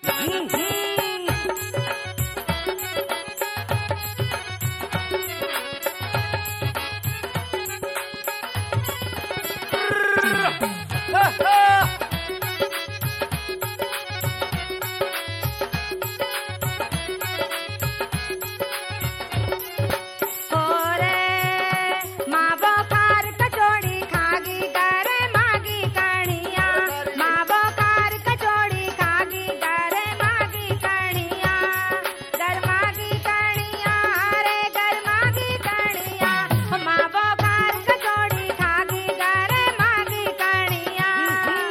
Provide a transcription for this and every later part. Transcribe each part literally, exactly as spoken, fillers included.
माँ बोकार कचौड़ी खागी करे मागी कणिया।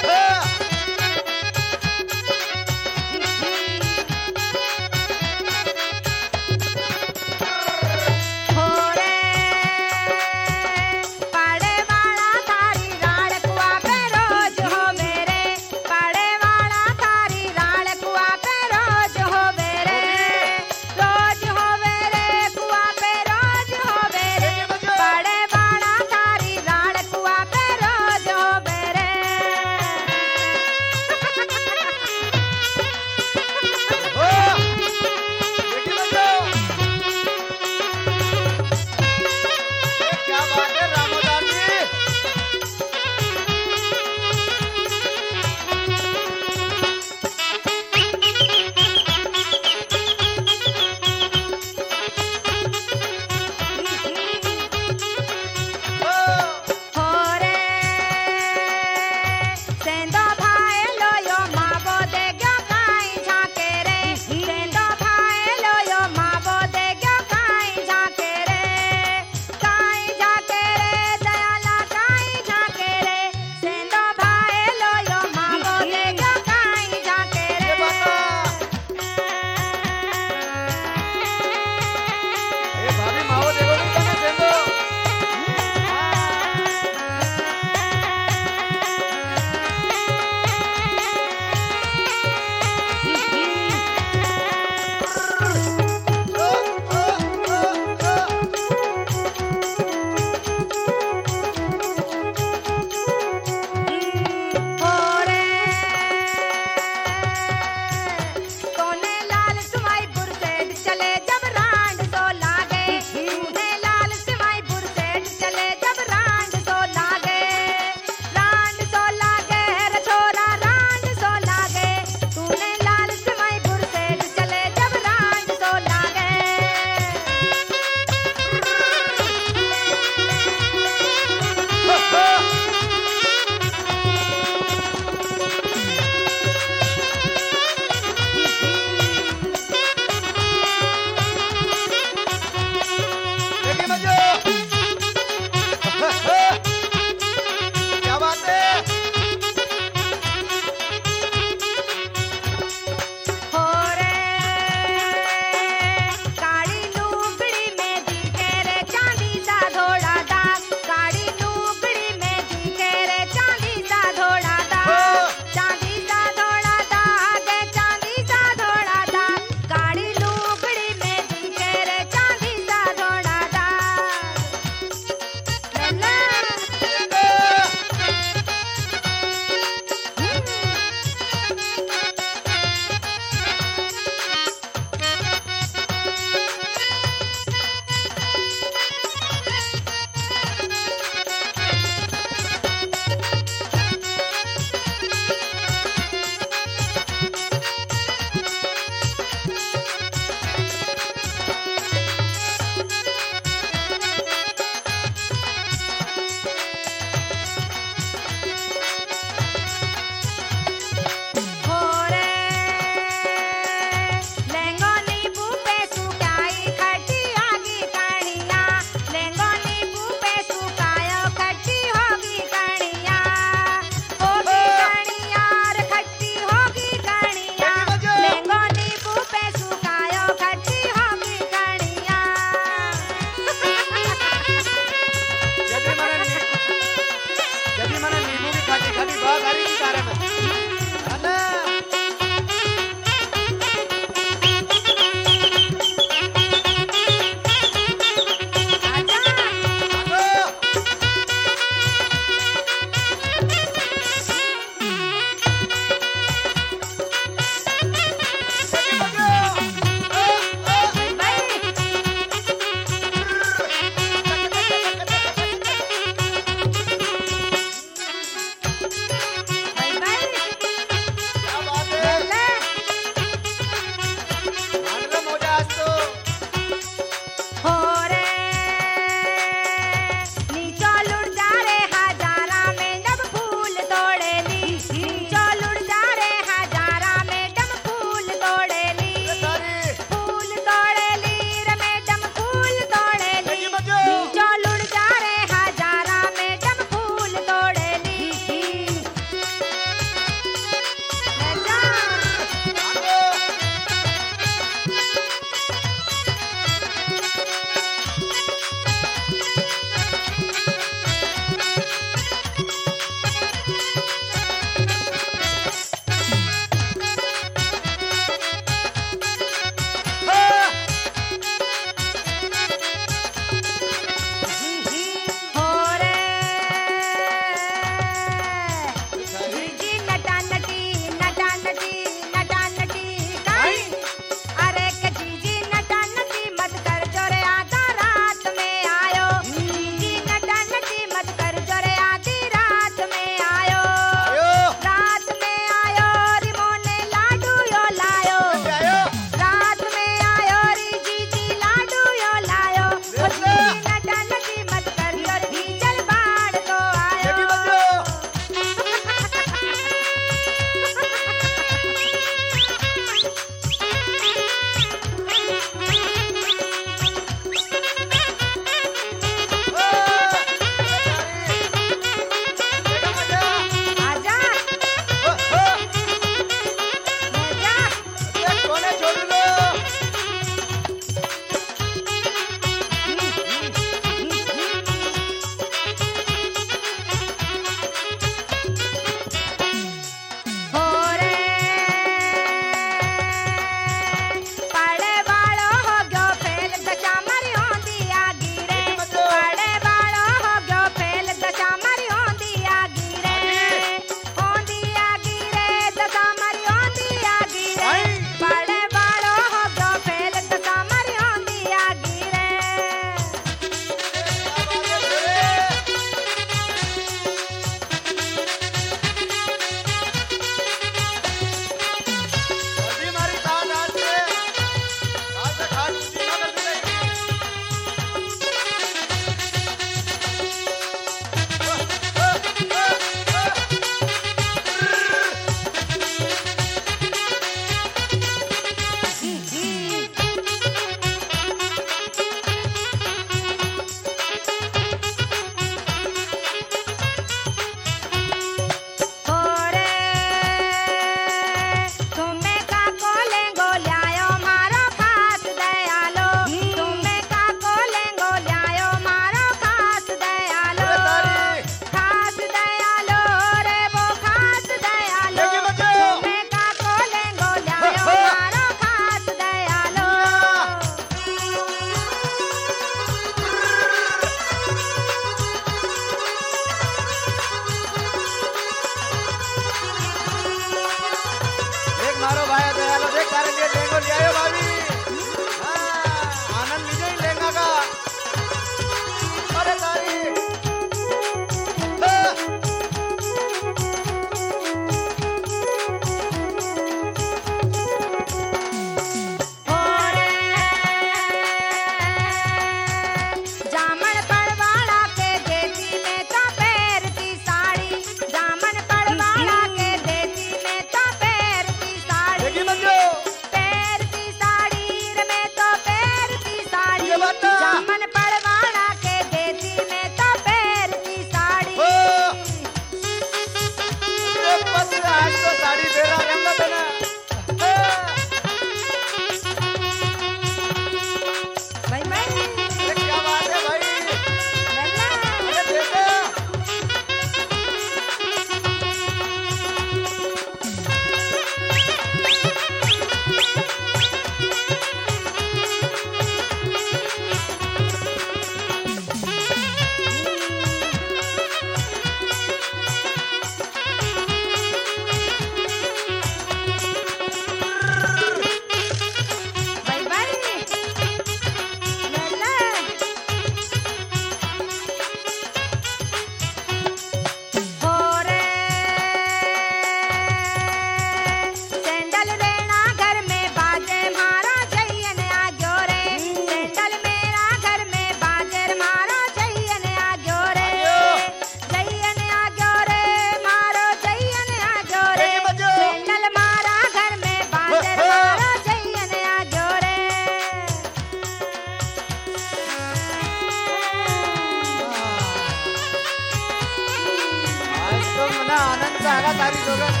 गया तारी सोगन।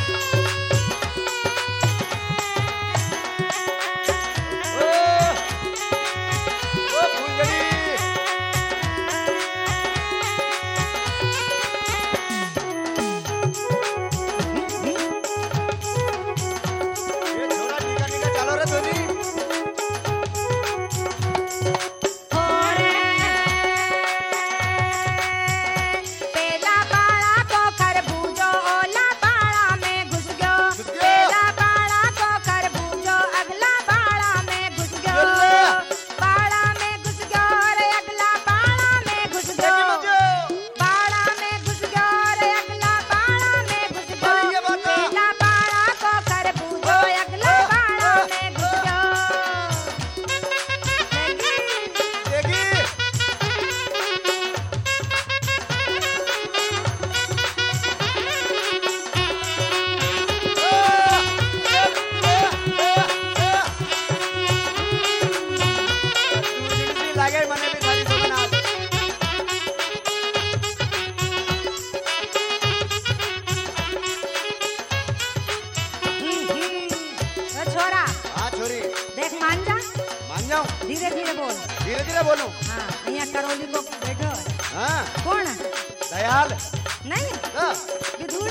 धीरे धीरे बोल। धीरे धीरे बोलूं? हाँ, यहाँ करोली को बैठो। हाँ। कौन? दयाल। नहीं। हाँ। विधुरी।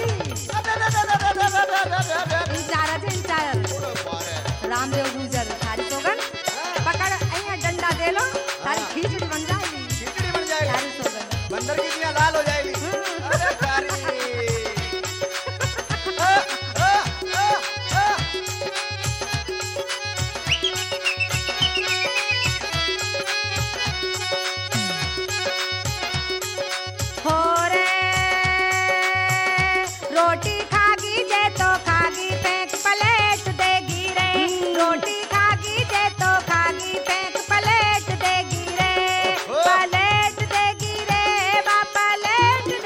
इंचार्ज है इंचार्ज। रामदेव गुजर थारी सोगन। पकड़ यहाँ डंडा दे लो, थारी खिचड़ी बन जाएगी। खिचड़ी बन जाएगी। थारी सोगन। बंदर की दुनिया लाल हो जाएगी। अरे तारी। रोटी खागी जे तो खागी फेंक पलेट देगी रे। रोटी खागी जे तो खागी फेंक पलेट देगी रे। पलेट देगी रे बा पलेट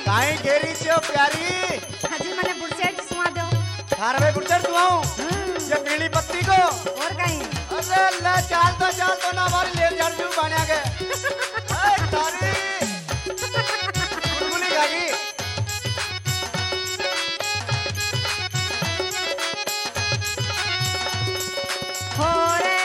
काहे घेरी छो प्यारी हाजी मने बुरसेट सुआ दो थार में गुजर तू आऊं हम्म, ये पीली पत्ती को और कहीं अरे अल्लाह चाल तो चाल तो ना हमारी ले झाड़ जू बना के ए तारी बुलबुली गागी हो रे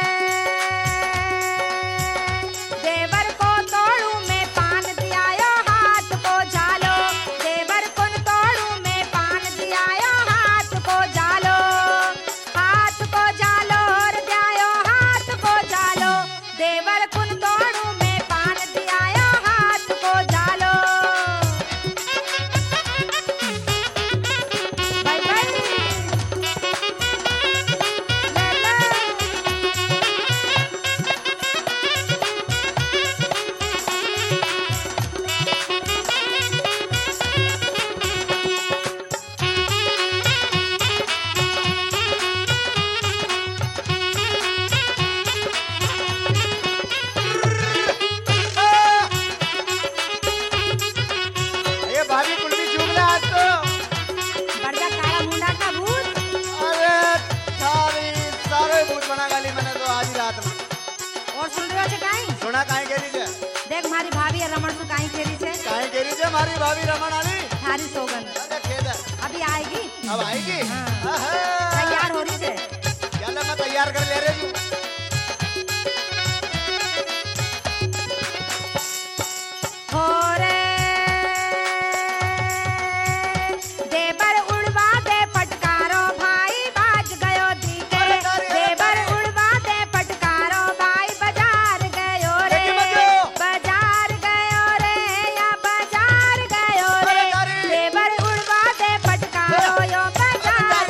देवर को तोड़ू में पान दियायो हाथ को झालो देवर कुन तोड़ू में पान दियायो हाथ को झालो हाथ को झालो और दियायो हाथ को झालो देवर कुन तोड़ू में पान दियायो हाथ को झालो बाय बाय ले ले ये भाभी कुल्फी चूम ले आज तो बढ़िया काला मुंडा का भूत अरे सारी सारे भूत बना गाली मैंने तो आज ही रात में और सुन रहे हो छे काई सुना काहे घेरी छे देख मारी भाभी और रमण तू काई खेली छे काहे घेरी छे मारी भाभी रमण आली थारी सोगन अरे खेद है अभी आएगी अब आएगी हाँ। आहा। तैयार हो रही छे चल मैं तैयार कर ले रही हूँ हो रे देवर उड़वा दे फटकारो भाई बाज गयो दीके देवर उड़वा दे फटकारो भाई बाजार गयो रे बाजार गयो रे या बाजार गयो रे देवर उड़वा दे फटकारो यो बाजार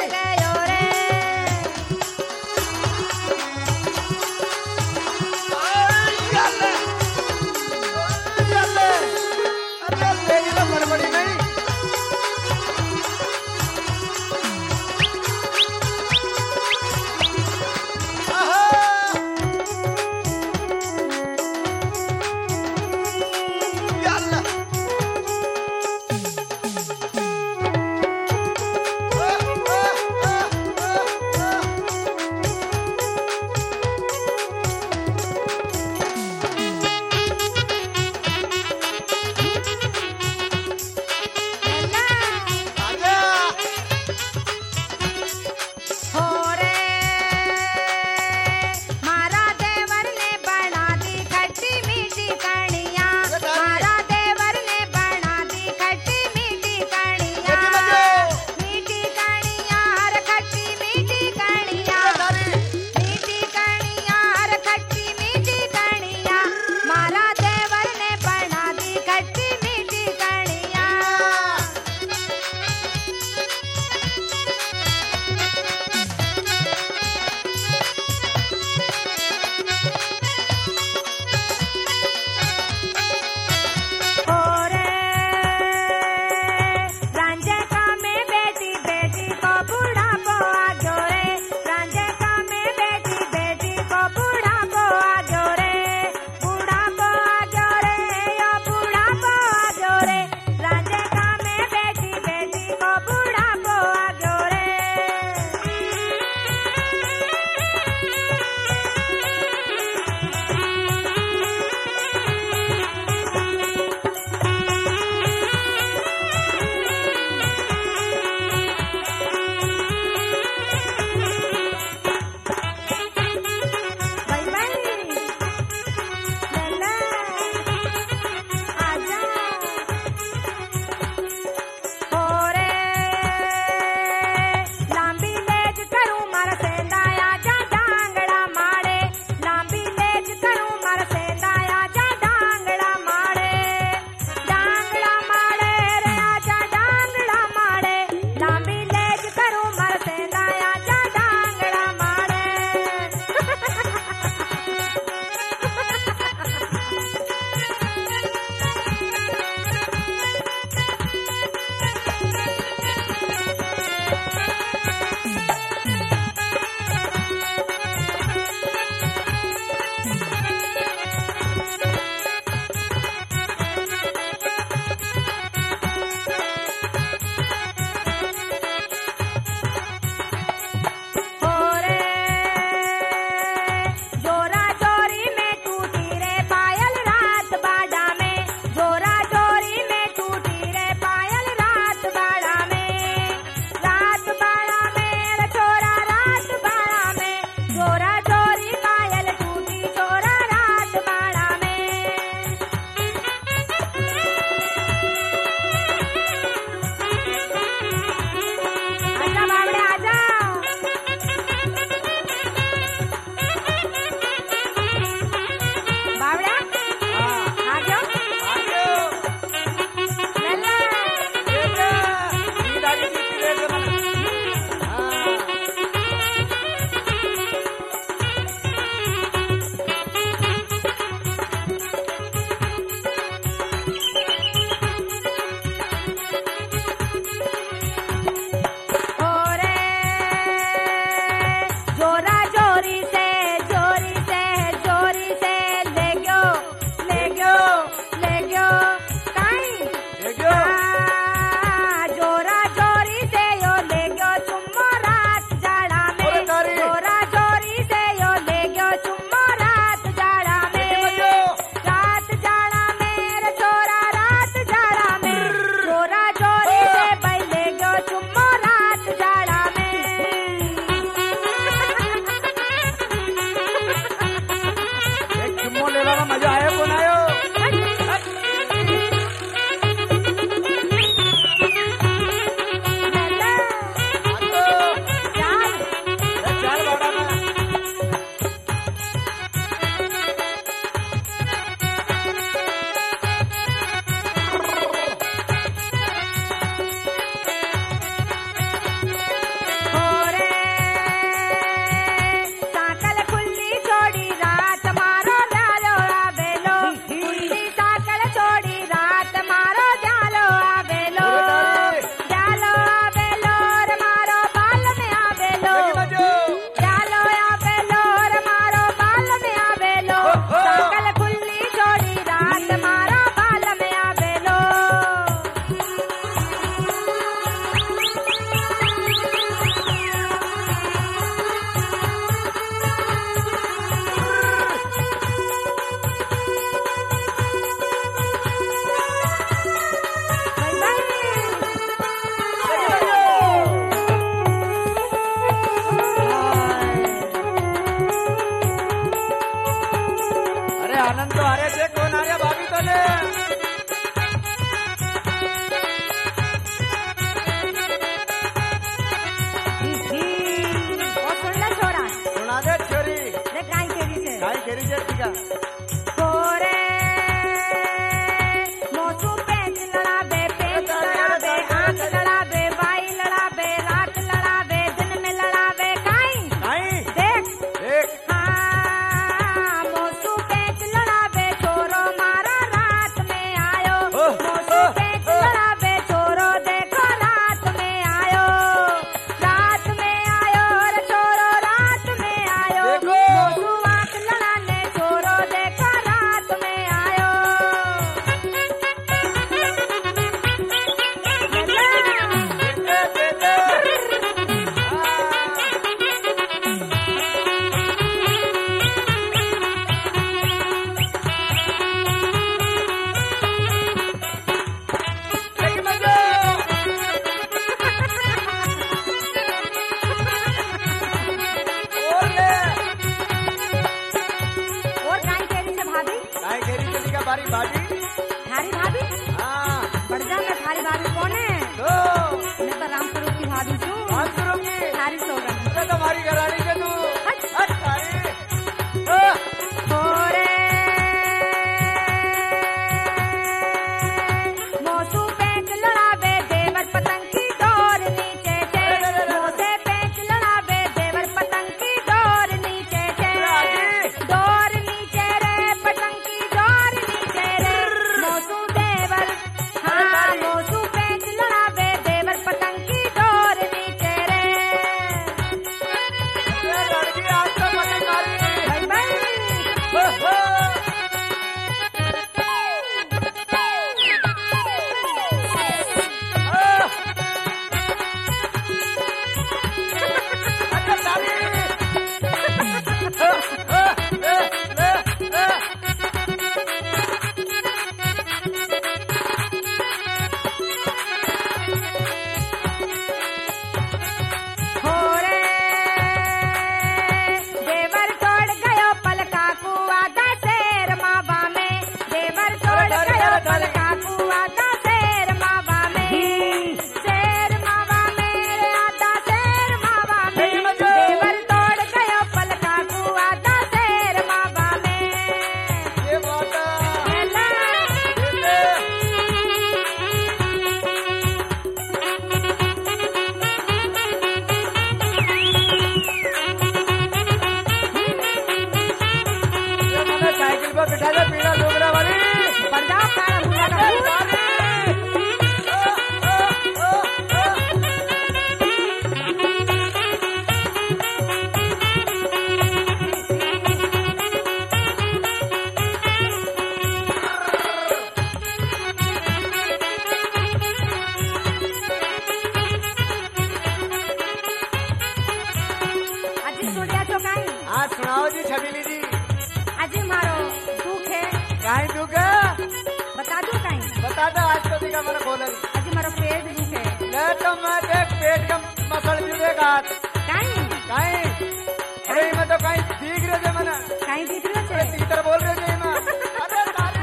कात काई काई अरे मैं तो काई दिख रहे थे मना काई दिख रहे छे तीतर बोल रहे थे मैं अरे तारे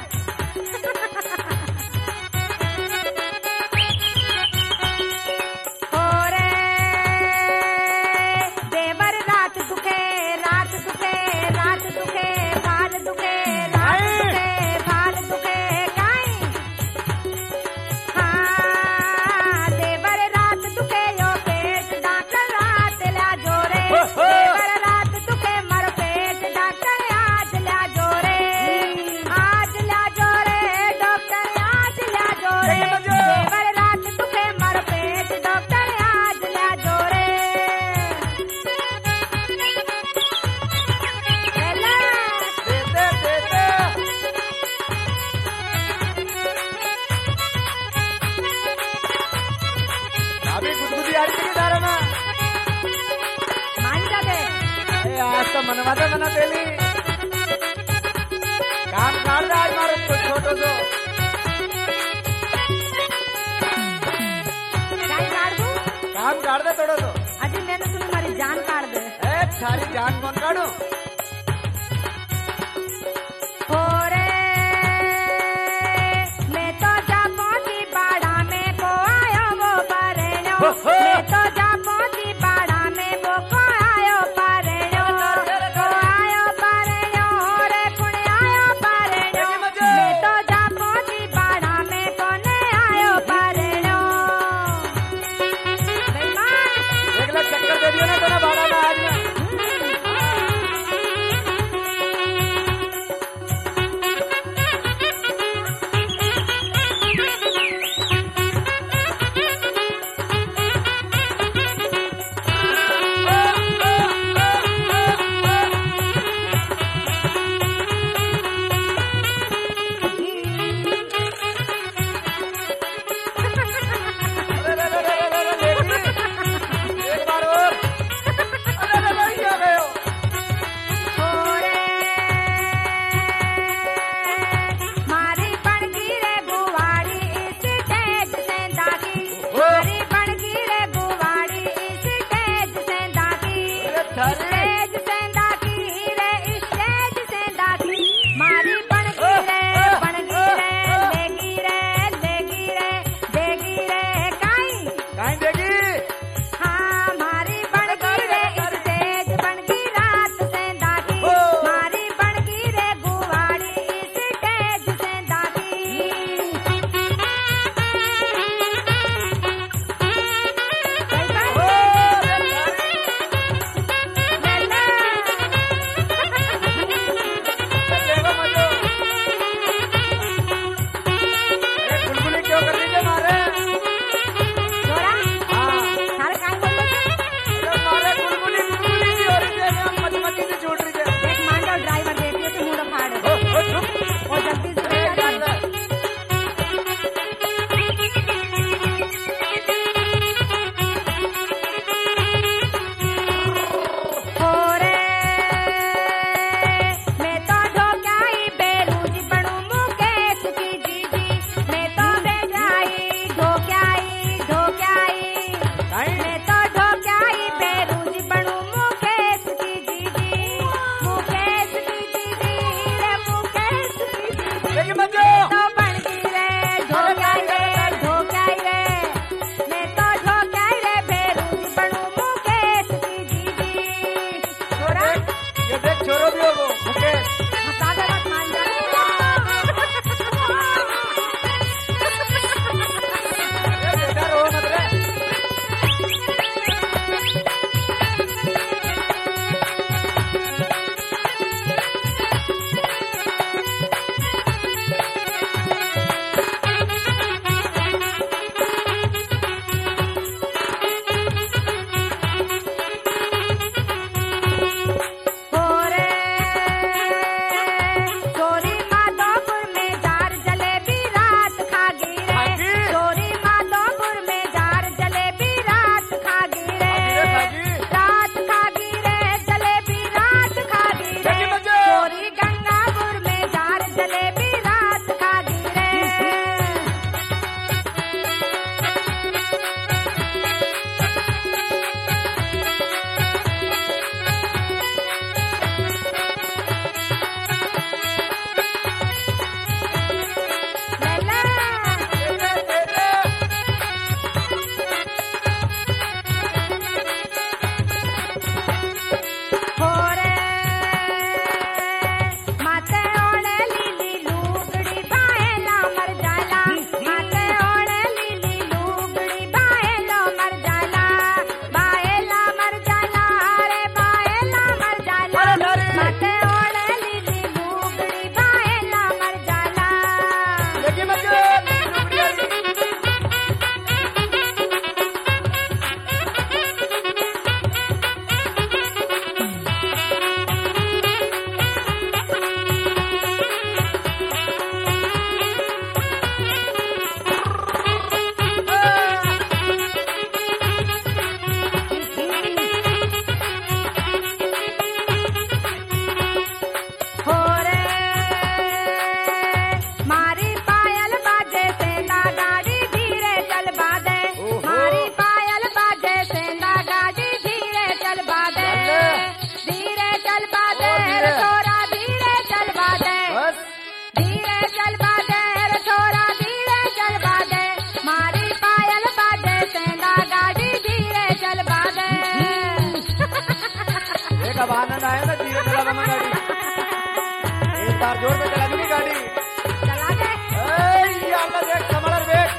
होरे देवर रात दुखे रात दुखे रात दुखे भाल दुखे रात दुखे भाल दुखे काई हाँ देवर रात दुखे यो पेट डॉक्टर रात ला जोरे देवर रात दुखे मर पेट डॉक्टर आज ला जोरे आज ला जोरे डॉक्टर आज ला जोरे देवर रात दुखे मर पेट डॉक्टर आज ला जोरे हेला देते देते अभी गुदगुदी आ रही थी दारा ना मान जा दे ए आज तो मनवा दे मना तेली काम काट दे आज मारो तो छोटो सो काई काट दूं काम काट दे थोड़ा सो अजी मैंने सुनी मारी जान काट दे ए थारी जान कौन काटू होरे मैं तो जा पहुंची बाड़ा में को आयो वो परेणो मैं तो जा पहुंची बाड़ा में वो को आयो परेणो को आयो परेणो रे कुण आयो परेणो मैं तो जा पहुंची बाड़ा में कोने आयो परेणो बेईमान एक लाख चक्कर दे दियो ना तेरा भाड़ा में आज में तार जोर पे चला दूंगी गाड़ी। चला दे। ए, ये आपका देख संभल देख।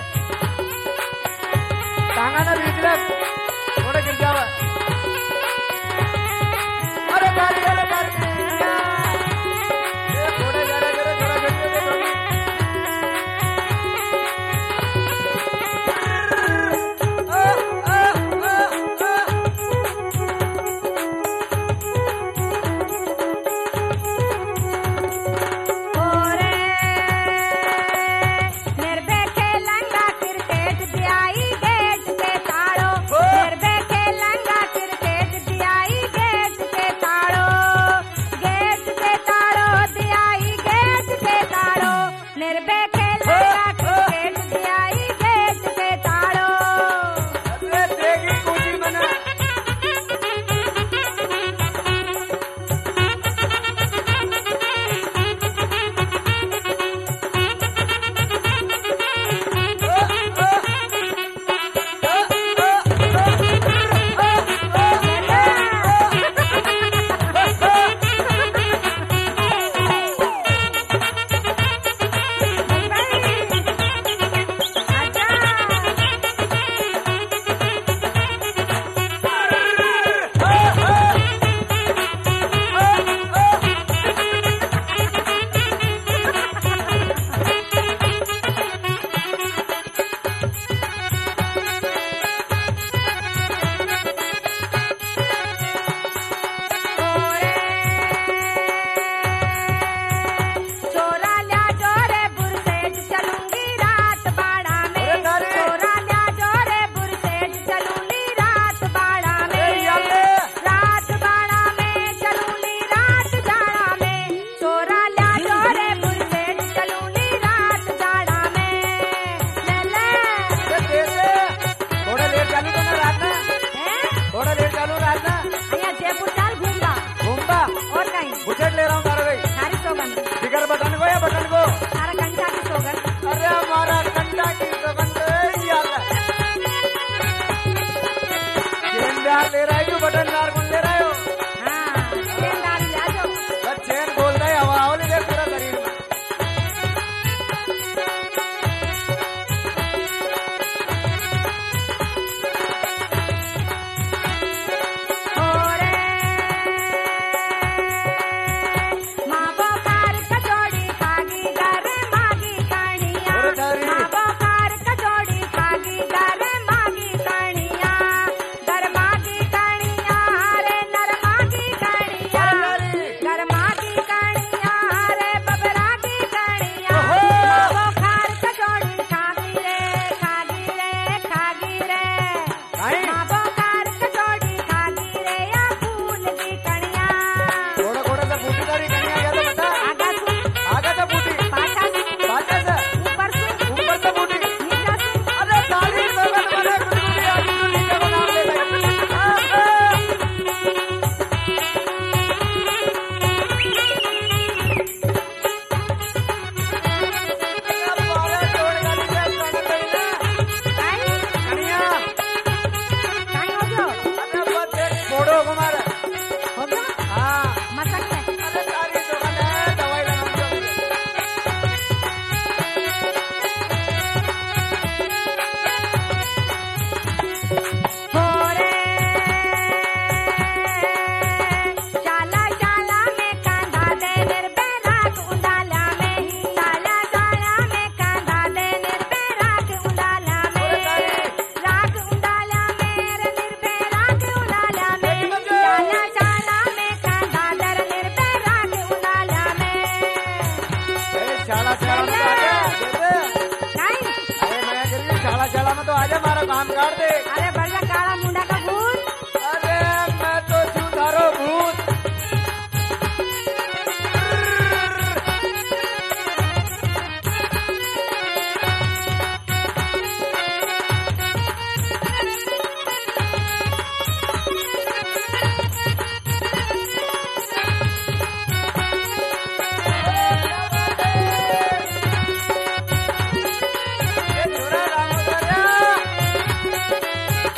टांगा ना बीच में, थोड़े गिर जावा। अरे गाड़ी, अरे गाड़ी। ये थोड़े जरा जरा जरा झटके दे थोड़ी। आ, आ, आ, आ। ओरे निर्भे खेलंगा क्रिकेट दियाई गेट के ताड़ो। निर्भे खेलंगा क्रिकेट दियाई गेट के ताड़ो। गेट के ताड़ो दियाई गेट के ताड़ो। निर्भे खेलंगा क्रिकेट दियाई गेट के ताड़ो। अरे देगी कुछ मना। चोरा ल्या जोरे बुरसेट चलूंगी रात बाड़ा में। अरे तारे। चोरा ल्या जोरे बुरसेट चलूंगी रात बाड़ा में। अरे याले। रात बाड़ा में चलूंगी रात जाड़ा में। चोरा ल्या जोरे बुरसेट चलूंगी रात जाड़ा में। ले ले। अरे दे दे। थोड़ा लेट चालू तो ना रात ना। हैं? थोड़ा लेट चालू रात ना। अया जयपुर चाल घूमगा घूमता और कहीं बुलेट ले रहा हूँ तारा भाई। सारी सोगन फिकर बटन को या बटन को। सारा कंचा की सोगन। अरे हमारा कंटा की सुगंध है यार। चेनदार ले रहा है क्यों बटन दार कौन ले रहा है हो? हाँ चेन डाल लिया जो। बस चेन बोल रहा है हवा हवा ले पूरा शरीर में। ओरे माँ बोकार कचौड़ी खागी घर मागी कणिया। अरे तारी। माँ बोकार कचौड़ी खागी घर मागी कणिया। घर मागी कणिया रे नर मागी कणिया। अरे तारी। घर मागी कणिया रे बबरा की कणिया। ओहो। माँ बोकार कचौड़ी खागी रे खागी रे खागी रे। नहीं। माँ बोकार कचौड़ी खागी रे या फूल की कणिया। थोड़ा थोड़ा सा बूटी तारी कन्या गया तो बता। आगा सुन आगे से बूटी। पाछा सुन पाछे से। ऊपर सुन ऊपर से बूटी। नीचा सुन। अरे ताली सुगंध वाले कुछ भी आज तू नीचे को नाम ले ले। आ, आ। अब बारह तोड़ गाली से स्वागत है ना। काई कन्या। काई हो गयो अरे बस एक फोड़ो घुमार। हो गयो हाँ। मसक में अरे तारी सुगंध है दवाई लगाऊंगा मुझे। होरे शाला शाला में कांधा दे निर्भय राख उंडाला में। शाला शाला में कांधा दे निर्भय राख उंडाला में। राख उंडाला में रे निर्भय राख उंडाला में। शाला शाला में कांधा दे निर्भय राख उंडाला में। ए, शाला शाला में तो आजा। दे दे। नहीं अरे मैं कह रही हूँ शाला शाला में तो आजा हमारा काम काट दे। अरे बढ़िया काला मुंडा का भूत। अरे मैं तो छू तारो भूत। ए, छोरा रामोदरा।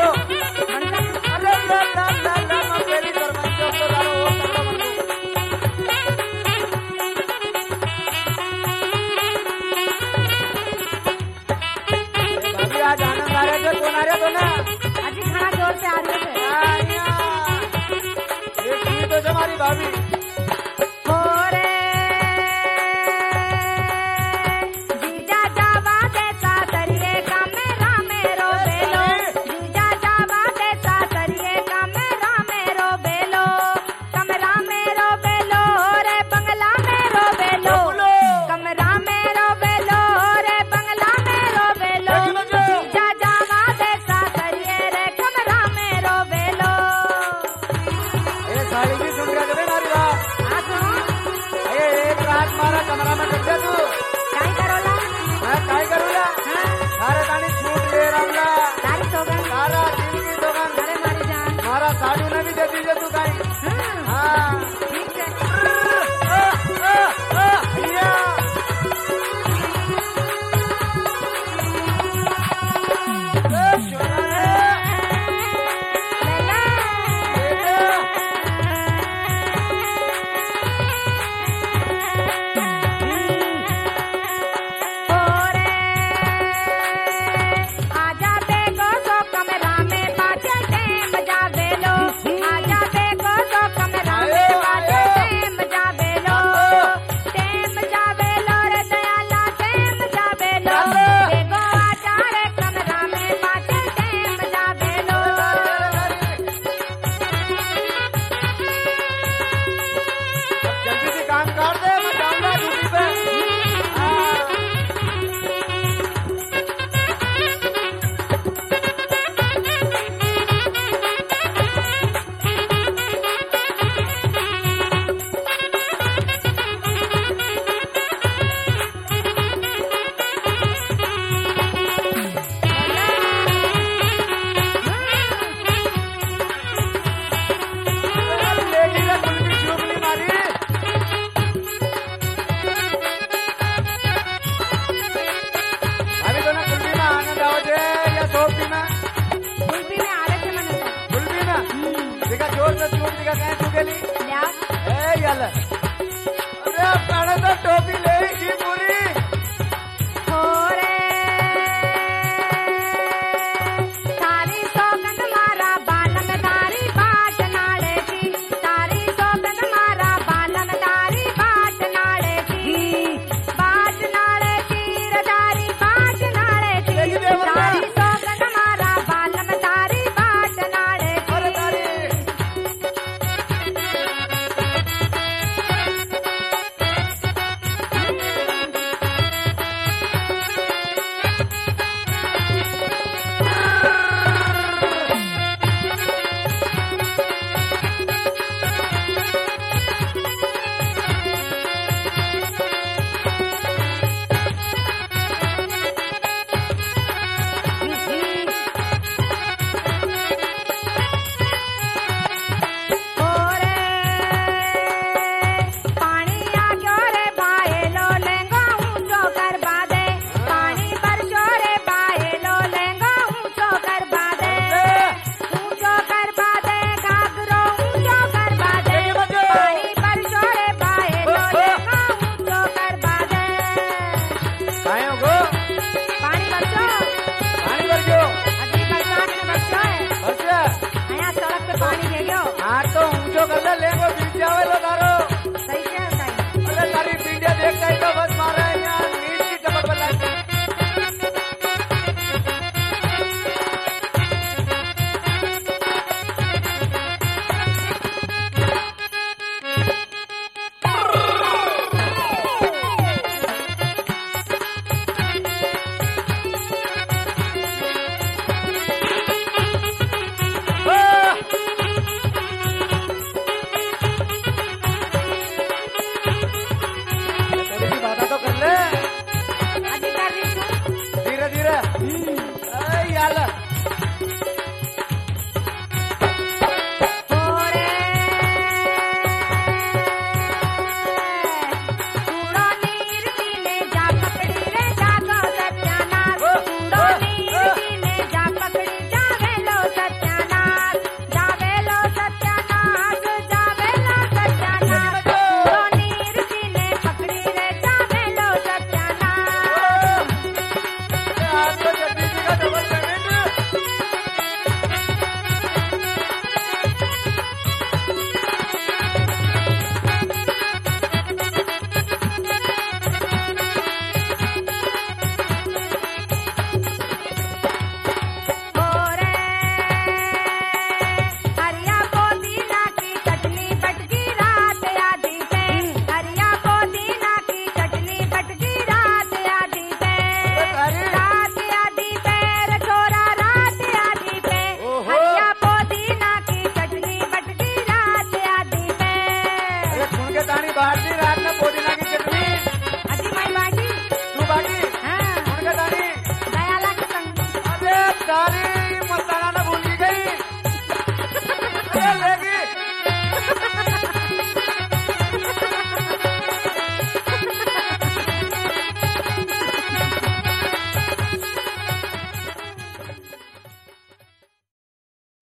दारो अरे ला ला ला ला मैं तेरी सरपंच को दारो वो पकड़ो मत भाभी आज आनंद आ रहे थे कौन आ रहे तो ना अजी खाना जोर से आ रही है आया ये की तो हमारी भाभी होरे जीजा जावा दे सासरिए का मेरा मेरो बेलो जीजा जावा दे सासरिए का मेरा मेरो बेलो कमरा मेरो बेलो रे बंगला मेरो बेलो कमरा मेरो बेलो रे बंगला मेरो बेलो जीजा जावा दे सासरिए रे कमरा मेरो बेलो ये साड़ी भी सुन रहा है हमारी बात हाँ सुनो अरे एक रात मारा कमरा में कट जा तू काय करोला मैं काय करूँगा हाँ सारे गाने छूट ले रहा तारी सोगन सारा दिन की दुकान अरे मारी जान हमारा साड़ी में भी दे दीजिए तू कहीं हाँ हाँ ठीक है आ, आ, आ, भैया ए, सोना ले ले बेटा ओरे आजा देखो सो कमरा में बाजे टेम जावे लो आजा देखो सो कमरा में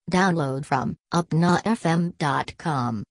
Download from upnafm dot com.